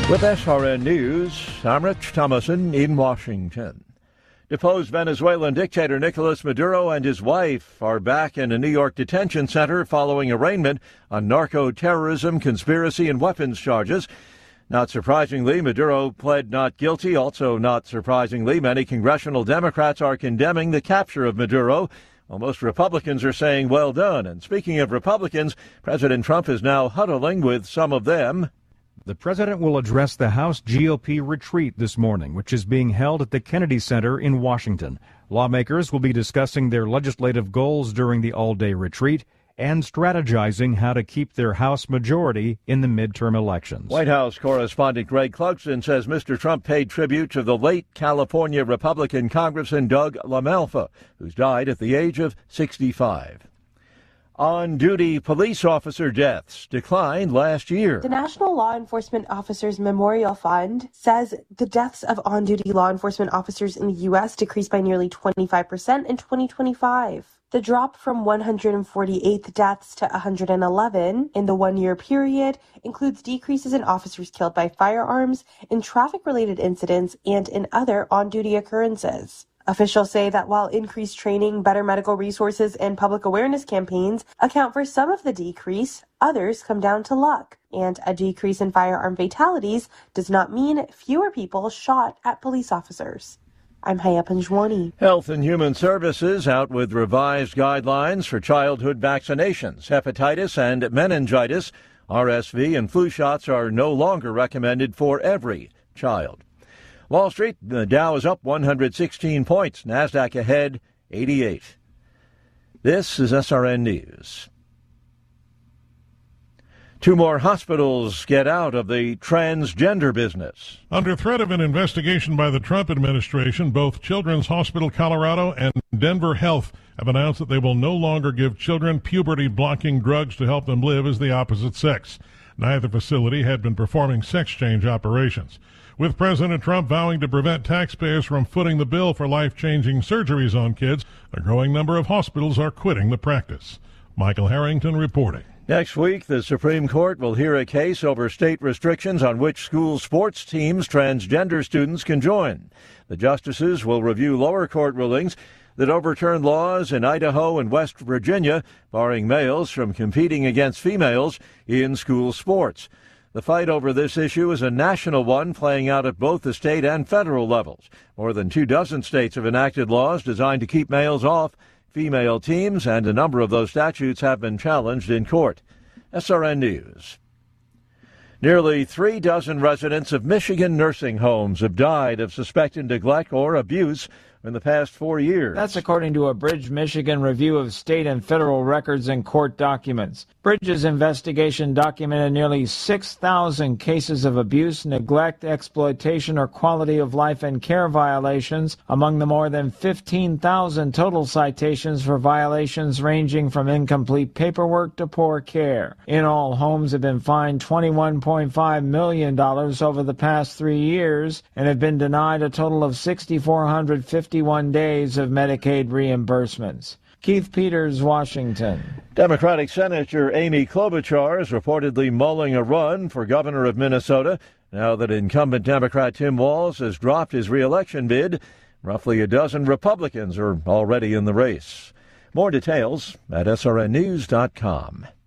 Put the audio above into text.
With SRN News, I'm Rich Thomason in Washington. Deposed Venezuelan dictator Nicolas Maduro and his wife are back in a New York detention center following arraignment on narco-terrorism, conspiracy, and weapons charges. Not surprisingly, Maduro pled not guilty. Also not surprisingly, many congressional Democrats are condemning the capture of Maduro, while most Republicans are saying well done. And speaking of Republicans, President Trump is now huddling with some of them. The president will address the House GOP retreat this morning, which is being held at the Kennedy Center in Washington. Lawmakers will be discussing their legislative goals during the all-day retreat and strategizing how to keep their House majority in the midterm elections. White House correspondent Greg Clugston says Mr. Trump paid tribute to the late California Republican Congressman Doug LaMalfa, who's died at the age of 65. On-duty police officer deaths declined last year. The National Law Enforcement Officers Memorial Fund says the deaths of on-duty law enforcement officers in the U.S. decreased by nearly 25% in 2025. The drop from 148 deaths to 111 in the one-year period includes decreases in officers killed by firearms, in traffic-related incidents, and in other on-duty occurrences. Officials say that while increased training, better medical resources, and public awareness campaigns account for some of the decrease, others come down to luck. And a decrease in firearm fatalities does not mean fewer people shot at police officers. I'm Haya Panjwani. Health and Human Services out with revised guidelines for childhood vaccinations. Hepatitis and meningitis, RSV, and flu shots are no longer recommended for every child. Wall Street, the Dow is up 116 points. NASDAQ ahead 88. This is SRN News. 2 more hospitals get out of the transgender business. Under threat of an investigation by the Trump administration, both Children's Hospital Colorado and Denver Health have announced that they will no longer give children puberty-blocking drugs to help them live as the opposite sex. Neither facility had been performing sex change operations. With President Trump vowing to prevent taxpayers from footing the bill for life-changing surgeries on kids, a growing number of hospitals are quitting the practice. Michael Harrington reporting. Next week, the Supreme Court will hear a case over state restrictions on which school sports teams transgender students can join. The justices will review lower court rulings that overturn laws in Idaho and West Virginia barring males from competing against females in school sports. The fight over this issue is a national one playing out at both the state and federal levels. More than 24 states have enacted laws designed to keep males off female teams, and a number of those statutes have been challenged in court. SRN News. Nearly 36 residents of Michigan nursing homes have died of suspected neglect or abuse in the past 4 years. That's according to a Bridge, Michigan review of state and federal records and court documents. Bridge's investigation documented nearly 6,000 cases of abuse, neglect, exploitation, or quality of life and care violations, among the more than 15,000 total citations for violations ranging from incomplete paperwork to poor care. In all, homes have been fined $21.5 million over the past 3 years and have been denied a total of 6,451 days of Medicaid reimbursements. Keith Peters, Washington. Democratic Senator Amy Klobuchar is reportedly mulling a run for governor of Minnesota now that incumbent Democrat Tim Walz has dropped his re-election bid. Roughly a dozen Republicans are already in the race. More details at srnnews.com.